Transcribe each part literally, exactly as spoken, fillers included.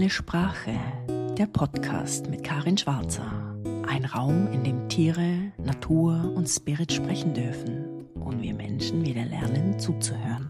Deine Sprache, der Podcast mit Karin Schwarzer. Ein Raum, in dem Tiere, Natur und Spirit sprechen dürfen und wir Menschen wieder lernen zuzuhören.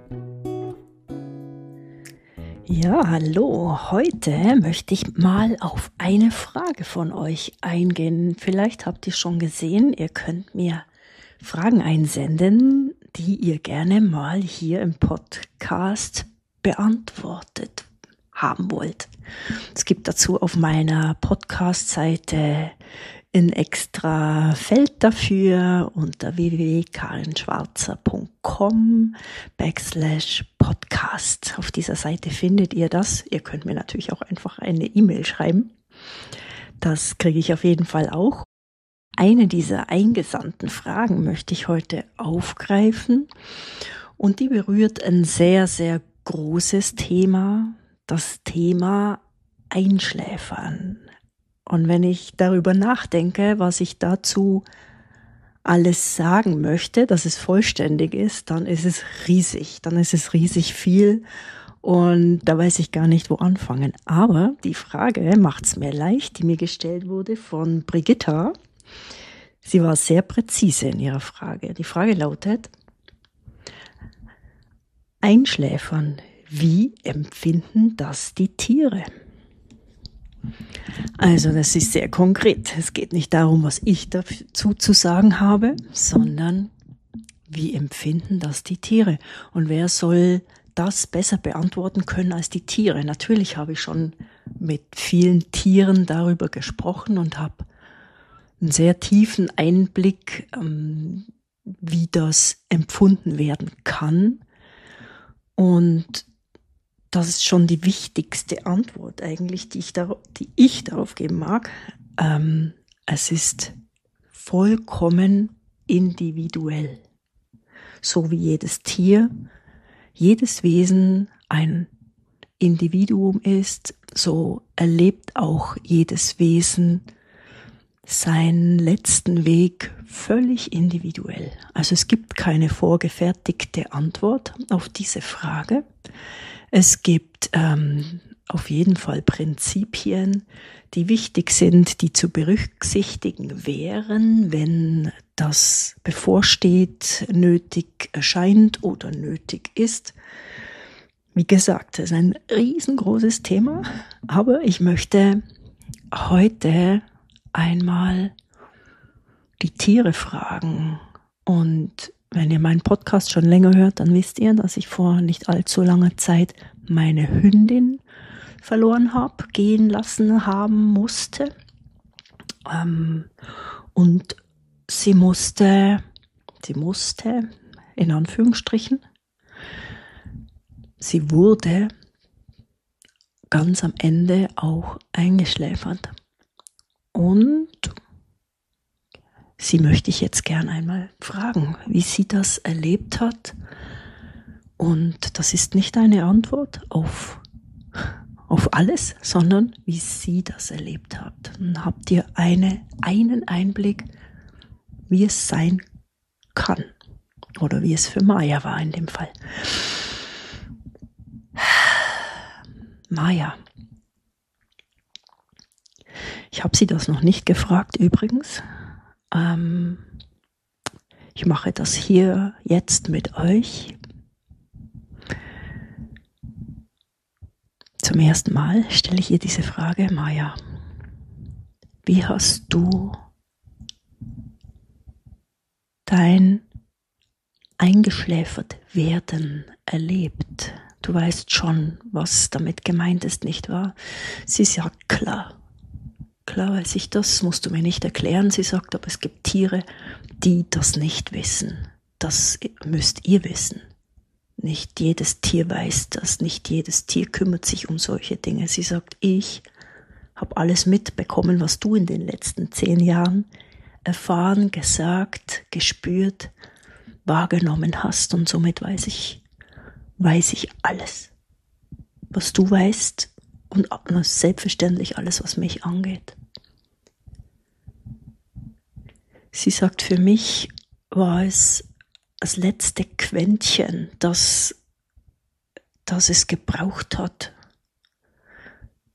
Ja, hallo. Heute möchte ich mal auf eine Frage von euch eingehen. Vielleicht habt ihr schon gesehen, ihr könnt mir Fragen einsenden, die ihr gerne mal hier im Podcast beantwortet haben wollt. Es gibt dazu auf meiner Podcast-Seite ein extra Feld dafür unter w w w punkt karinschwarzer punkt com backslash podcast. Auf dieser Seite findet ihr das. Ihr könnt mir natürlich auch einfach eine E-Mail schreiben. Das kriege ich auf jeden Fall auch. Eine dieser eingesandten Fragen möchte ich heute aufgreifen und die berührt ein sehr, sehr großes Thema, das Thema Einschläfern. Und wenn ich darüber nachdenke, was ich dazu alles sagen möchte, dass es vollständig ist, dann ist es riesig, dann ist es riesig viel und da weiß ich gar nicht, wo anfangen. Aber die Frage macht's mir leicht, die mir gestellt wurde von Brigitta. Sie war sehr präzise in ihrer Frage. Die Frage lautet: Einschläfern, wie empfinden das die Tiere? Also das ist sehr konkret. Es geht nicht darum, was ich dazu zu sagen habe, sondern wie empfinden das die Tiere? Und wer soll das besser beantworten können als die Tiere? Natürlich habe ich schon mit vielen Tieren darüber gesprochen und habe einen sehr tiefen Einblick, ähm, wie das empfunden werden kann. Und das ist schon die wichtigste Antwort eigentlich, die ich, dar- die ich darauf geben mag. Ähm, es ist vollkommen individuell. So wie jedes Tier, jedes Wesen ein Individuum ist, so erlebt auch jedes Wesen seinen letzten Weg völlig individuell. Also es gibt keine vorgefertigte Antwort auf diese Frage. Es gibt ähm, auf jeden Fall Prinzipien, die wichtig sind, die zu berücksichtigen wären, wenn das bevorsteht, nötig erscheint oder nötig ist. Wie gesagt, es ist ein riesengroßes Thema, aber ich möchte heute einmal die Tiere fragen. Und wenn ihr meinen Podcast schon länger hört, dann wisst ihr, dass ich vor nicht allzu langer Zeit meine Hündin verloren habe, gehen lassen haben musste. Ähm, und sie musste, sie musste, in Anführungsstrichen, sie wurde ganz am Ende auch eingeschläfert. Und sie möchte ich jetzt gern einmal fragen, wie sie das erlebt hat. Und das ist nicht eine Antwort auf, auf alles, sondern wie sie das erlebt hat. Dann habt ihr eine, einen Einblick, wie es sein kann. Oder wie es für Maya war in dem Fall. Maya. Ich habe sie das noch nicht gefragt übrigens. Ähm, ich mache das hier jetzt mit euch. Zum ersten Mal stelle ich ihr diese Frage: Maya, wie hast du dein eingeschläfert werden erlebt? Du weißt schon, was damit gemeint ist, nicht wahr? Sie sagt, klar. Klar weiß ich das, musst du mir nicht erklären. Sie sagt, aber es gibt Tiere, die das nicht wissen. Das müsst ihr wissen. Nicht jedes Tier weiß das, nicht jedes Tier kümmert sich um solche Dinge. Sie sagt, ich habe alles mitbekommen, was du in den letzten zehn Jahren erfahren, gesagt, gespürt, wahrgenommen hast. Und somit weiß ich, weiß ich alles, was du weißt. Und selbstverständlich alles, was mich angeht. Sie sagt, für mich war es das letzte Quäntchen, das, das es gebraucht hat,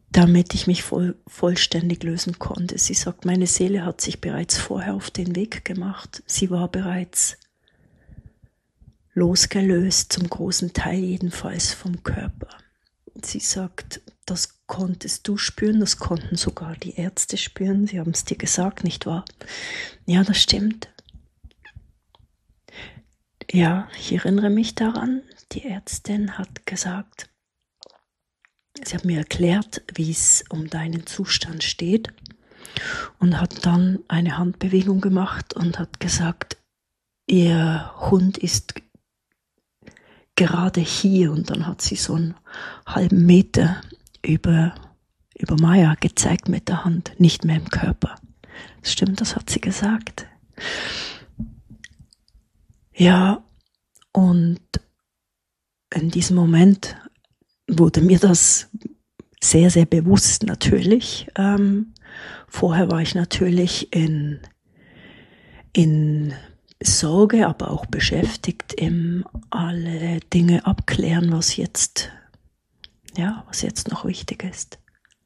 damit ich mich voll, vollständig lösen konnte. Sie sagt, meine Seele hat sich bereits vorher auf den Weg gemacht. Sie war bereits losgelöst, zum großen Teil jedenfalls vom Körper. Sie sagt, das konntest du spüren, das konnten sogar die Ärzte spüren. Sie haben es dir gesagt, nicht wahr? Ja, das stimmt. Ja, ich erinnere mich daran, die Ärztin hat gesagt, sie hat mir erklärt, wie es um deinen Zustand steht und hat dann eine Handbewegung gemacht und hat gesagt, ihr Hund ist gerade hier, und dann hat sie so einen halben Meter über, über Maya gezeigt mit der Hand, nicht mehr im Körper. Das stimmt, das hat sie gesagt. Ja, und in diesem Moment wurde mir das sehr, sehr bewusst natürlich. Ähm, vorher war ich natürlich in, in Sorge, aber auch beschäftigt im alle Dinge abklären, was jetzt, ja, was jetzt noch wichtig ist.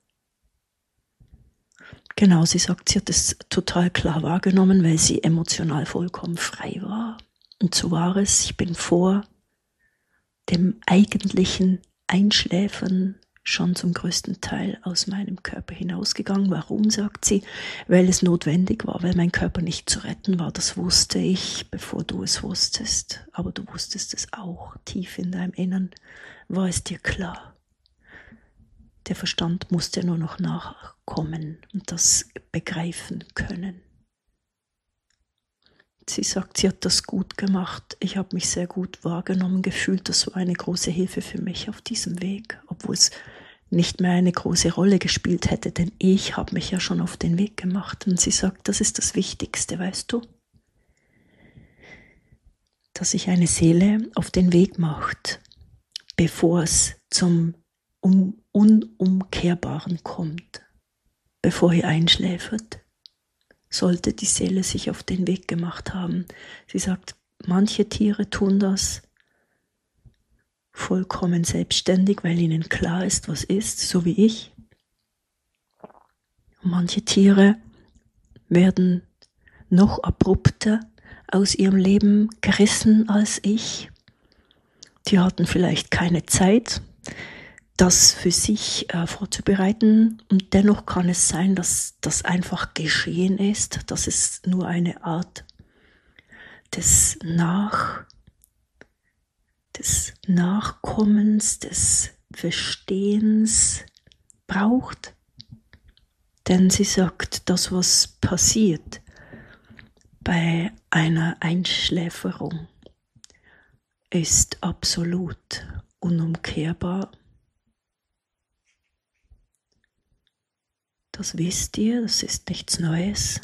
Genau, sie sagt, sie hat es total klar wahrgenommen, weil sie emotional vollkommen frei war. Und so war es, ich bin vor dem eigentlichen Einschläfern schon zum größten Teil aus meinem Körper hinausgegangen. Warum, sagt sie? Weil es notwendig war, weil mein Körper nicht zu retten war. Das wusste ich, bevor du es wusstest. Aber du wusstest es auch. Tief in deinem Innern war es dir klar. Der Verstand musste nur noch nachkommen und das begreifen können. Sie sagt, sie hat das gut gemacht. Ich habe mich sehr gut wahrgenommen gefühlt. Das war eine große Hilfe für mich auf diesem Weg, obwohl es nicht mehr eine große Rolle gespielt hätte, denn ich habe mich ja schon auf den Weg gemacht. Und sie sagt, das ist das Wichtigste, weißt du? Dass sich eine Seele auf den Weg macht, bevor es zum Un- Unumkehrbaren kommt, bevor ihr einschläfert. Sollte die Seele sich auf den Weg gemacht haben. Sie sagt, manche Tiere tun das vollkommen selbstständig, weil ihnen klar ist, was ist, so wie ich. Und manche Tiere werden noch abrupter aus ihrem Leben gerissen als ich. Die hatten vielleicht keine Zeit, das für sich äh, vorzubereiten, und dennoch kann es sein, dass das einfach geschehen ist, dass es nur eine Art des Nach, des Nachkommens, des Verstehens braucht. Denn sie sagt, das, was passiert bei einer Einschläferung, ist absolut unumkehrbar. Das wisst ihr, das ist nichts Neues.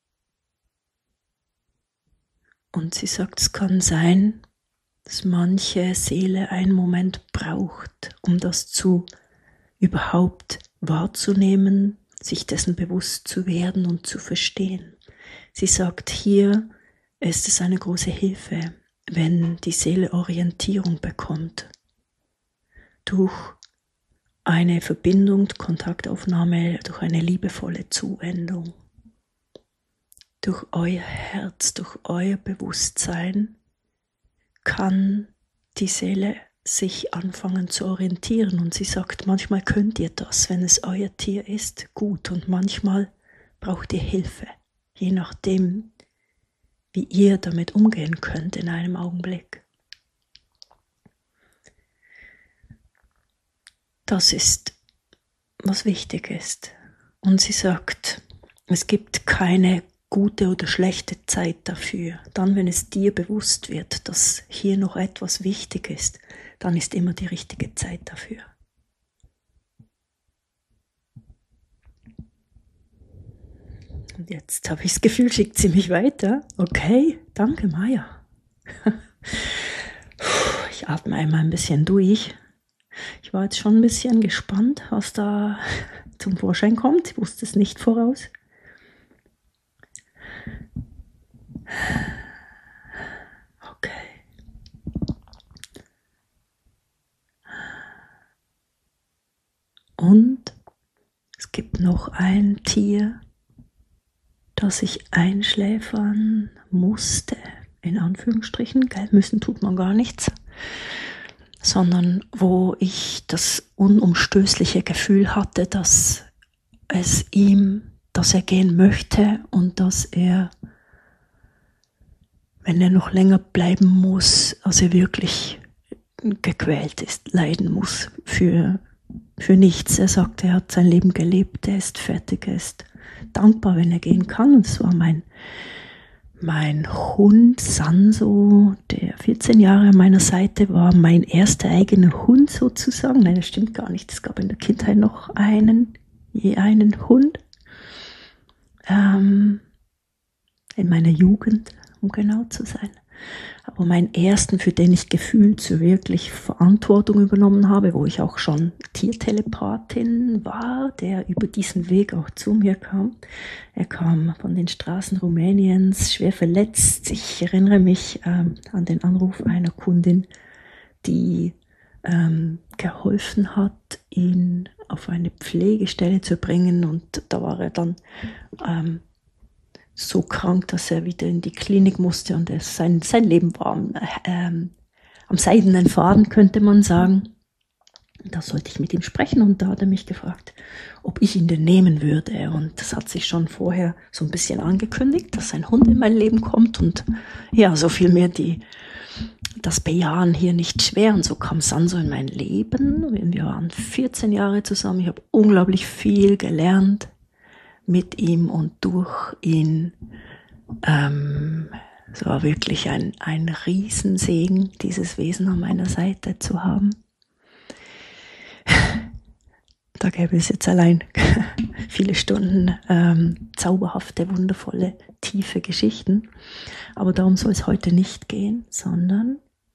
Und sie sagt, es kann sein, dass manche Seele einen Moment braucht, um das zu überhaupt wahrzunehmen, sich dessen bewusst zu werden und zu verstehen. Sie sagt, hier ist es eine große Hilfe, wenn die Seele Orientierung bekommt durch eine Verbindung, Kontaktaufnahme, durch eine liebevolle Zuwendung, durch euer Herz, durch euer Bewusstsein kann die Seele sich anfangen zu orientieren. Und sie sagt, manchmal könnt ihr das, wenn es euer Tier ist, gut, und manchmal braucht ihr Hilfe, je nachdem, wie ihr damit umgehen könnt in einem Augenblick. Das ist, was wichtig ist. Und sie sagt, es gibt keine gute oder schlechte Zeit dafür. Dann, wenn es dir bewusst wird, dass hier noch etwas wichtig ist, dann ist immer die richtige Zeit dafür. Und jetzt habe ich das Gefühl, schickt sie mich weiter. Okay, danke Maya. Ich atme einmal ein bisschen durch. Ich war jetzt schon ein bisschen gespannt, was da zum Vorschein kommt. Ich wusste es nicht voraus. Okay. Und noch ein Tier, das ich einschläfern musste, in Anführungsstrichen, gell, müssen tut man gar nichts, sondern wo ich das unumstößliche Gefühl hatte, dass es ihm, dass er gehen möchte und dass er, wenn er noch länger bleiben muss, also wirklich gequält ist, leiden muss für, für nichts. Er sagt, er hat sein Leben gelebt, er ist fertig, er ist dankbar, wenn er gehen kann. Und es war mein, mein Hund Sanso, der vierzehn Jahre an meiner Seite war, mein erster eigener Hund sozusagen. Nein, das stimmt gar nicht. Es gab in der Kindheit noch einen, je einen Hund. Ähm, in meiner Jugend, um genau zu sein. Aber meinen ersten, für den ich gefühlt so wirklich Verantwortung übernommen habe, wo ich auch schon Tiertelepathin war, der über diesen Weg auch zu mir kam. Er kam von den Straßen Rumäniens, schwer verletzt. Ich erinnere mich ähm, an den Anruf einer Kundin, die ähm, geholfen hat, ihn auf eine Pflegestelle zu bringen. Und da war er dann ähm, so krank, dass er wieder in die Klinik musste und es, sein, sein Leben war am, ähm, am seidenen Faden, könnte man sagen. Da sollte ich mit ihm sprechen und da hat er mich gefragt, ob ich ihn denn nehmen würde. Und das hat sich schon vorher so ein bisschen angekündigt, dass ein Hund in mein Leben kommt und ja, so fiel mir die, das Bejahen hier nicht schwer und so kam Sanso in mein Leben. Wir waren vierzehn Jahre zusammen, ich habe unglaublich viel gelernt mit ihm und durch ihn. Ähm, es war wirklich ein, ein Riesensegen, dieses Wesen an meiner Seite zu haben. Da gäbe es jetzt allein viele Stunden ähm, zauberhafte, wundervolle, tiefe Geschichten. Aber darum soll es heute nicht gehen, sondern,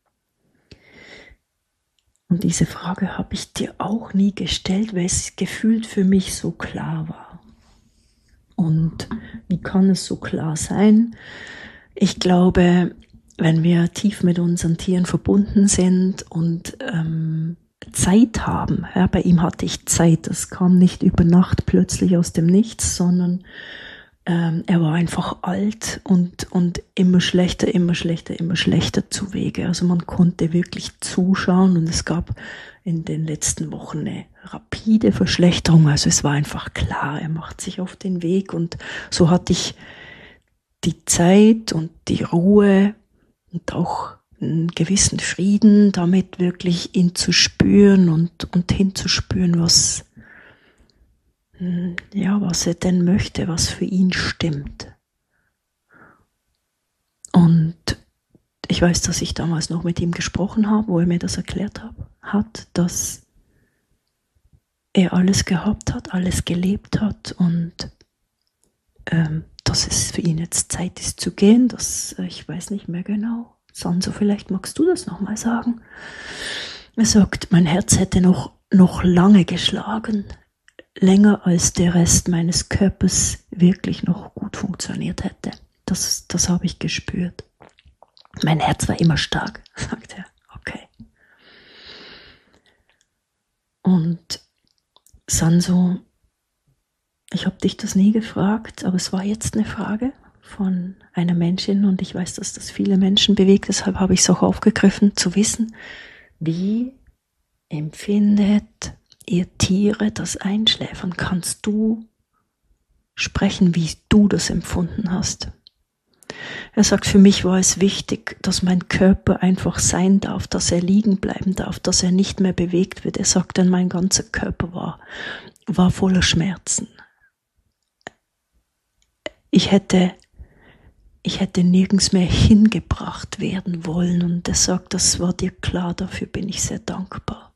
und diese Frage habe ich dir auch nie gestellt, weil es gefühlt für mich so klar war. Und wie kann es so klar sein? Ich glaube, wenn wir tief mit unseren Tieren verbunden sind und ähm, Zeit haben, ja, bei ihm hatte ich Zeit, das kam nicht über Nacht plötzlich aus dem Nichts, sondern ähm, er war einfach alt und, und immer schlechter, immer schlechter, immer schlechter zu Wege. Also man konnte wirklich zuschauen und es gab in den letzten Wochen eine rapide Verschlechterung. Also es war einfach klar, er macht sich auf den Weg und so hatte ich die Zeit und die Ruhe und auch einen gewissen Frieden, damit wirklich ihn zu spüren und, und hinzuspüren, was, ja, was er denn möchte, was für ihn stimmt. Und ich weiß, dass ich damals noch mit ihm gesprochen habe, wo er mir das erklärt hat, hat, dass er alles gehabt hat, alles gelebt hat und ähm, dass es für ihn jetzt Zeit ist zu gehen. Das, äh, ich weiß nicht mehr genau. Sanso, vielleicht magst du das nochmal sagen. Er sagt, mein Herz hätte noch, noch lange geschlagen, länger als der Rest meines Körpers wirklich noch gut funktioniert hätte. Das, das habe ich gespürt. Mein Herz war immer stark, sagt er. Okay. Und Sanso, ich habe dich das nie gefragt, aber es war jetzt eine Frage von einer Menschin und ich weiß, dass das viele Menschen bewegt, deshalb habe ich es auch aufgegriffen, zu wissen, wie empfindet ihr Tiere das Einschläfern? Kannst du sprechen, wie du das empfunden hast? Er sagt, für mich war es wichtig, dass mein Körper einfach sein darf, dass er liegen bleiben darf, dass er nicht mehr bewegt wird. Er sagt dann, mein ganzer Körper war, war voller Schmerzen. Ich hätte, ich hätte nirgends mehr hingebracht werden wollen und er sagt, das war dir klar, dafür bin ich sehr dankbar.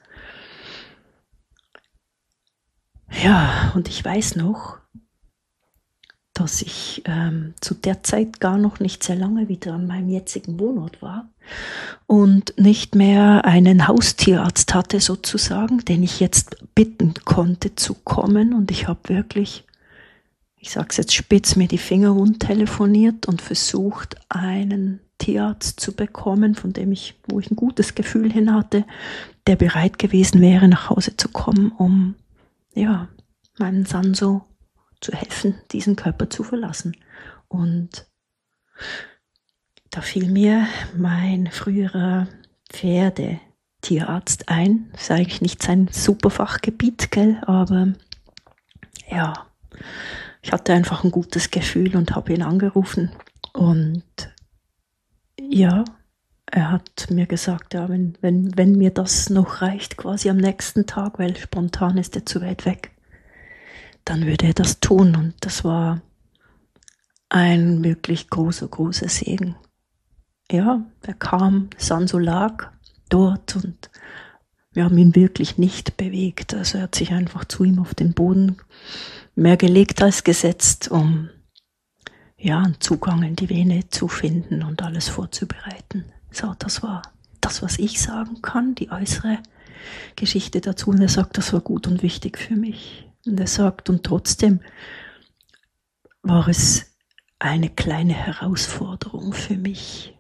Ja, und ich weiß noch, dass ich ähm, zu der Zeit gar noch nicht sehr lange wieder an meinem jetzigen Wohnort war und nicht mehr einen Haustierarzt hatte sozusagen, den ich jetzt bitten konnte zu kommen. Und ich habe wirklich, ich sage es jetzt spitz, mir die Finger wund telefoniert und versucht, einen Tierarzt zu bekommen, von dem ich, wo ich ein gutes Gefühl hin hatte, der bereit gewesen wäre, nach Hause zu kommen, um ja meinem Sanso zu helfen, diesen Körper zu verlassen. Und da fiel mir mein früherer Pferdetierarzt ein. Das ist eigentlich nicht sein Superfachgebiet, gell, aber ja, ich hatte einfach ein gutes Gefühl und habe ihn angerufen. Und ja, er hat mir gesagt, ja, wenn, wenn, wenn mir das noch reicht, quasi am nächsten Tag, weil spontan ist er zu weit weg, dann würde er das tun. Und das war ein wirklich großer, großer Segen. Ja, er kam, Sanso lag dort und wir haben ihn wirklich nicht bewegt. Also er hat sich einfach zu ihm auf den Boden mehr gelegt als gesetzt, um ja, einen Zugang in die Vene zu finden und alles vorzubereiten. So, das war das, was ich sagen kann, die äußere Geschichte dazu. Und er sagt, das war gut und wichtig für mich. Und er sagt, und trotzdem war es eine kleine Herausforderung für mich.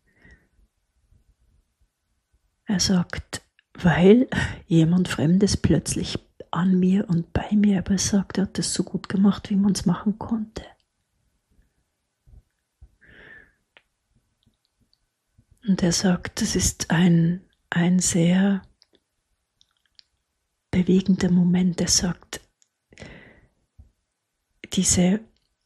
Er sagt, weil jemand Fremdes plötzlich an mir und bei mir, aber er sagt, er hat es so gut gemacht, wie man es machen konnte. Und er sagt, es ist ein, ein sehr bewegender Moment. Er sagt, diese,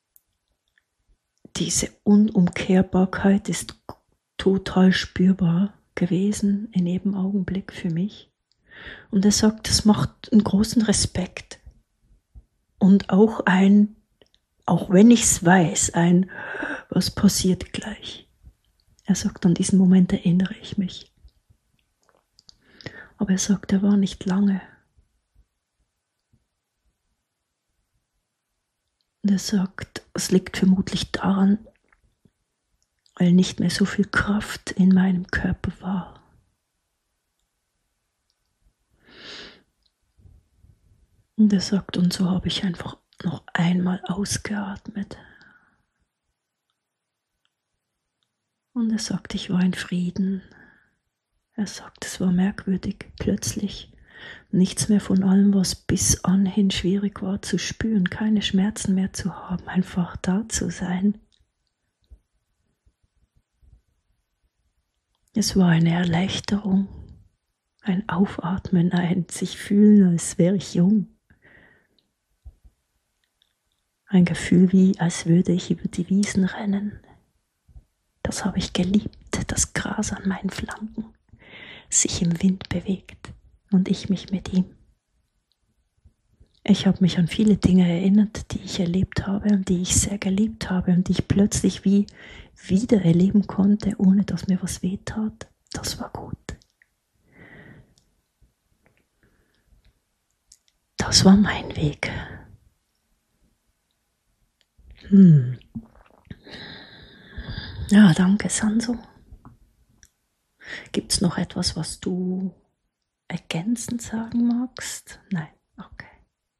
diese Unumkehrbarkeit ist total spürbar gewesen in jedem Augenblick für mich. Und er sagt, das macht einen großen Respekt. Und auch ein, auch wenn ich es weiß, ein, was passiert gleich. Er sagt, an diesen Moment erinnere ich mich. Aber er sagt, er war nicht lange. Und er sagt, es liegt vermutlich daran, weil nicht mehr so viel Kraft in meinem Körper war. Und er sagt, und so habe ich einfach noch einmal ausgeatmet. Und er sagt, ich war in Frieden. Er sagt, es war merkwürdig, plötzlich nichts mehr von allem, was bis anhin schwierig war zu spüren, keine Schmerzen mehr zu haben, einfach da zu sein. Es war eine Erleichterung, ein Aufatmen, ein sich fühlen, als wäre ich jung. Ein Gefühl wie, als würde ich über die Wiesen rennen. Das habe ich geliebt, das Gras an meinen Flanken, sich im Wind bewegt und ich mich mit ihm. Ich habe mich an viele Dinge erinnert, die ich erlebt habe und die ich sehr geliebt habe und die ich plötzlich wie wieder erleben konnte, ohne dass mir was wehtat. Das war gut. Das war mein Weg. Hm. Ja, danke, Sanso. Gibt es noch etwas, was du ergänzend sagen magst? Nein, okay.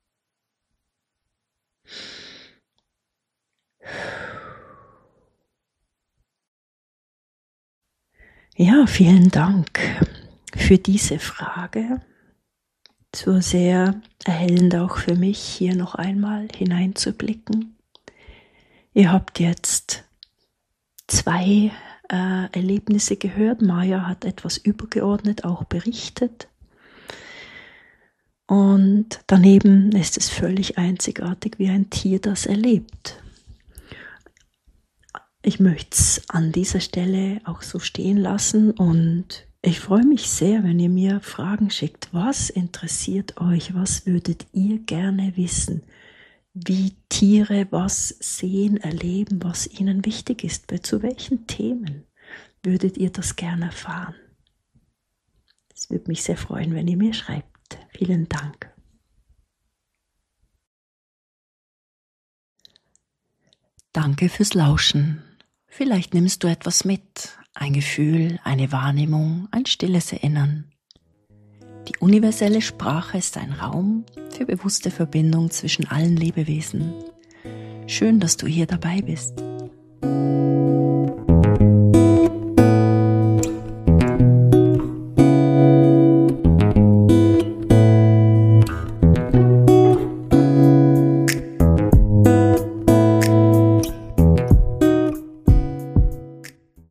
Ja, vielen Dank für diese Frage. Es war sehr erhellend auch für mich, hier noch einmal hineinzublicken. Ihr habt jetzt zwei äh, Erlebnisse gehört. Maja hat etwas übergeordnet auch berichtet. Und daneben ist es völlig einzigartig, wie ein Tier das erlebt. Ich möchte es an dieser Stelle auch so stehen lassen und ich freue mich sehr, wenn ihr mir Fragen schickt. Was interessiert euch? Was würdet ihr gerne wissen? Wie Tiere was sehen, erleben, was ihnen wichtig ist? Zu welchen Themen würdet ihr das gerne erfahren? Es würde mich sehr freuen, wenn ihr mir schreibt. Vielen Dank. Danke fürs Lauschen. Vielleicht nimmst du etwas mit, ein Gefühl, eine Wahrnehmung, ein stilles Erinnern. Die universelle Sprache ist ein Raum für bewusste Verbindung zwischen allen Lebewesen. Schön, dass du hier dabei bist.